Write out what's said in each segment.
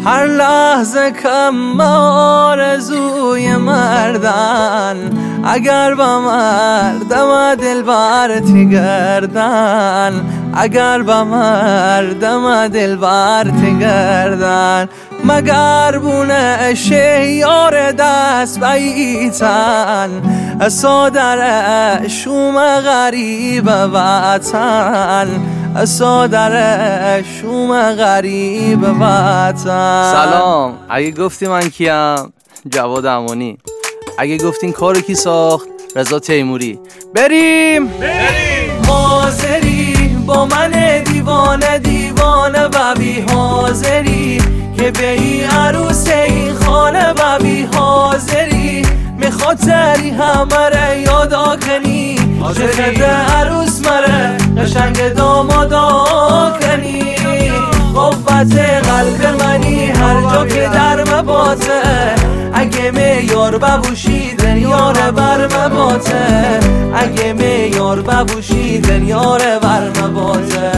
هر لحظه کم آرزوی مردن، اگر با مردم دلبر تگردن، اگر با مردم دلبر تگردن، مگر بونه شیار دست بیتن، صادر شوم غریب وطن، صادر شوم غریب وطن. سلام، اگه گفتی من کیم؟ جواد امانی. اگه گفتین کارو کی ساخت؟ رضا تیموری. بریم حاضری با من دیوانه دیوانه و بی حاضری که به این عروس این خانه و بی حاضری میخاطری همه را یادا کنی، چقدر عروس مره قشنگ دامادا کنی، قوت قلب منی هر جا که در مباته، اگه میار ببوشی دنیار بر مباته، اگه میار ببوشی دنیار بر مباته.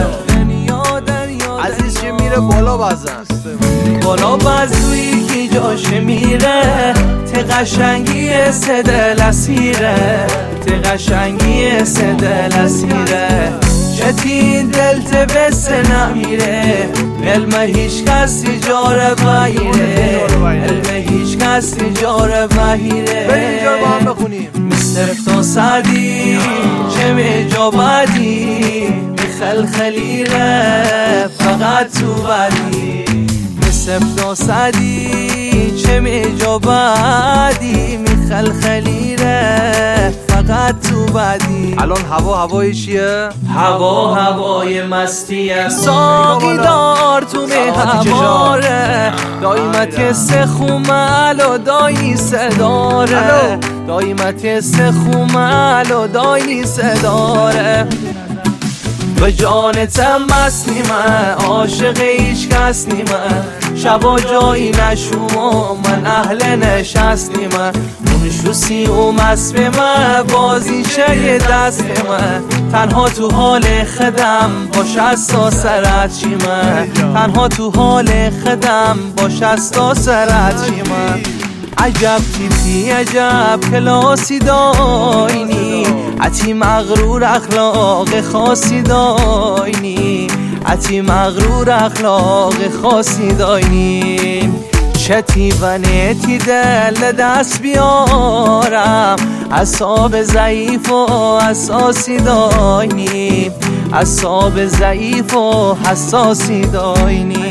عزیز که میره بالا بزن، بالا بزویی که جاش میره، ته قشنگی سدل اسیره، ته قشنگی سدل اسیره، چتی دلت بس نمیره، علم هیچ کسی جاره بایره، علم هیچ کسی جاره بایره. بریم اینجا با هم بخونیم. صرف تا سعدی چه میجا بدی، میخلخلی ره فقط تو بدی، صرف تا سعدی چه میجا بدی، میخلخلی ره فقط تو بدی. الان هوای چیه؟ هوای مستیه، ساقی دار تو هواره، دایمت سخومل و دایی صداره، دایمت سخومل و دایی صداره، به جانتم مست نیمه، عاشق هیچ کس نیمه، شبا جایی نشوم من اهل نشست نیمه، اون شوسی و مست به من بازی چه دست من، تنها تو حال خدم باش از تا سرت چیمه، تنها تو حال خدم باش از تا سرت چیمه. عجب تیپی عجب کلاسی داینی، عتی مغرور اخلاق خاصی داینی، عتی مغرور اخلاق خاصی داینی، چتی و نتی دل دست بیارم، اعصاب ضعیف و حساسی داینی، اعصاب ضعیف و حساسی داینی،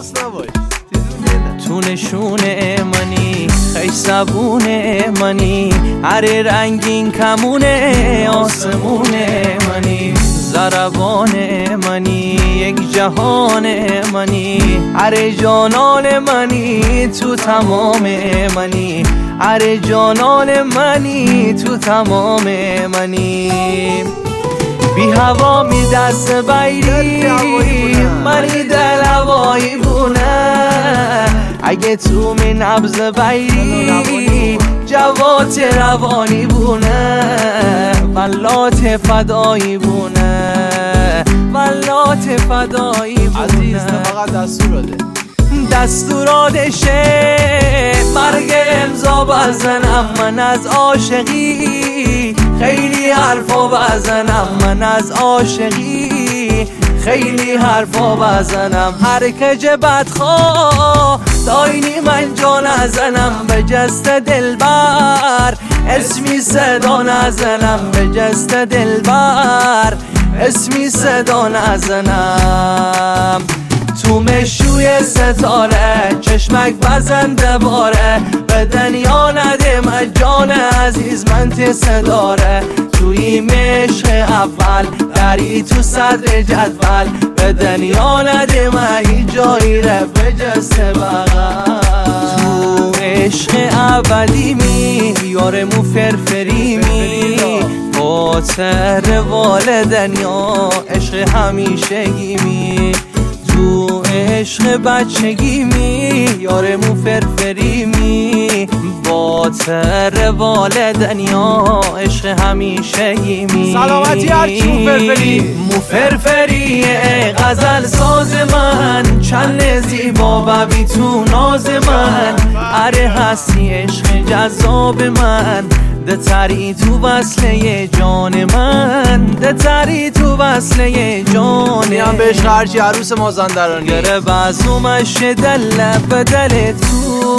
تو نشون منی خیش زبون منی، هر رنگین کمون آسمون منی، زربان منی یک جهان منی، هر جانان منی تو تمام منی، هر جانان منی تو تمام منی. بی هوا می دست بیری منی دل هوایی بونه، اگه تو می نبض بیری جوات روانی بونه، ولات فدایی بونه، ولات فدایی بونه. عزیز فقط دستوراتشه مرگ امضا بزنم من از عاشقی، خیلی حرفا بزنم من از عاشقی، خیلی حرفا بزنم، هر کج بدخواه داینی من جا نزنم، به جست دلبر اسمی صدا نزنم، به جست دلبر اسمی صدا نزنم. تو مشوی ستاره چشمک بزنده باره، به دنیا نده من جان عزیز من تصداره، توی مشق اول دری تو صدر جدول، به دنیا نده من هیچ جایی ره به جست بغل، تو عشق ابدی می یارمو فرفری می، خاطر والدن یا عشق همیشگی می، تو عشق بچگی می یارمو فرفری می، باطر والدن یا عشق همیشگی می. سلامتی هرچی مو فرفری غزل ساز من چند زیبا ببی تو ناز من، اره هستی عشق جذاب من، ده تری تو وصله جان من، ده تری تو وصله جان میام به عشق هرچی عروس مازندرانی گره بزومش دل به دل تو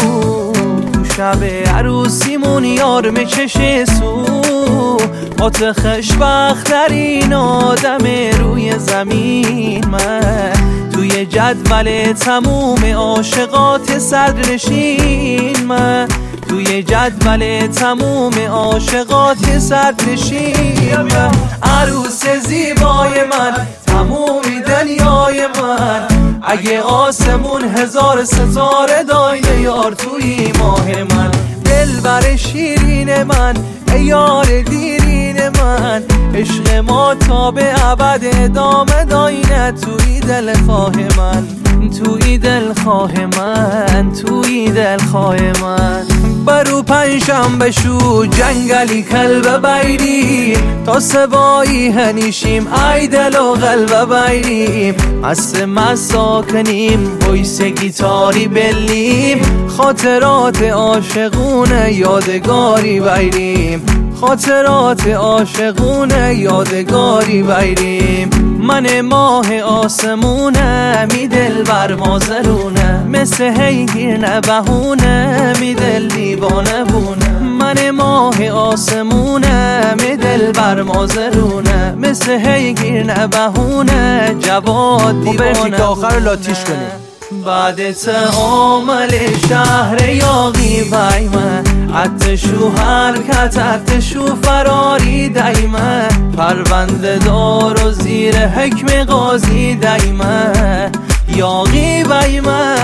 شب عروسیمون یار میچشه سو قط خوشبخت‌ترین آدم روی زمین من، توی جدول تموم عاشقات صدرنشین من، توی جدول تموم عاشقات صدرنشین من، عروس زیبای من، تمومی دنیای من، اگه آسمون هزار ستاره دایده یار توی ماه من، دلبر شیرین من، ای یار دیرین من، عشق ما تا به ابد ادامه داینه توی دلخواه من، توی دلخواه من، توی دلخواه من. برو پنجشنبه شو جنگلی کلب بیریم تا سبایی هنیشیم ای دل و قلب بیریم، مسا کنیم ویس گیتاری بلیم، خاطرات عاشقونه یادگاری بیریم، خاطرات عاشقونه یادگاری بیریم. من ماه آسمونه می دل بر مازرونه، مثل هیگیر نبهونه می دل دیوانه بونه، من ماه آسمونه می دل بر مازرونه، مثل هیگیر نبهونه جواد دیوانه. که آخر لاتیش کنیم بعد تعامل شهر یاقی بیمه، اتشو حرکت اتشو فراری دیمه، پرونده دار و زیر حکم قاضی دیمه، یاقی بیمه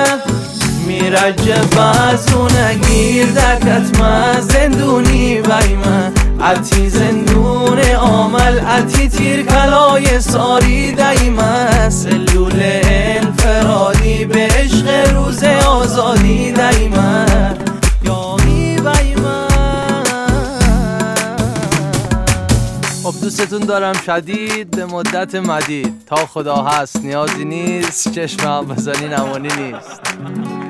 میرجه بزونه گیر دکت من زندونی بیمه، اتی زندون عامل اتی تیر کلای ساری دیمه، سلول انفرادی به عشق روز آزادی دیمه، یاقی بیمه. خب دوستتون دارم شدید به مدت مدید، تا خدا هست نیازی نیست، چشمم بزنین امانی نیست.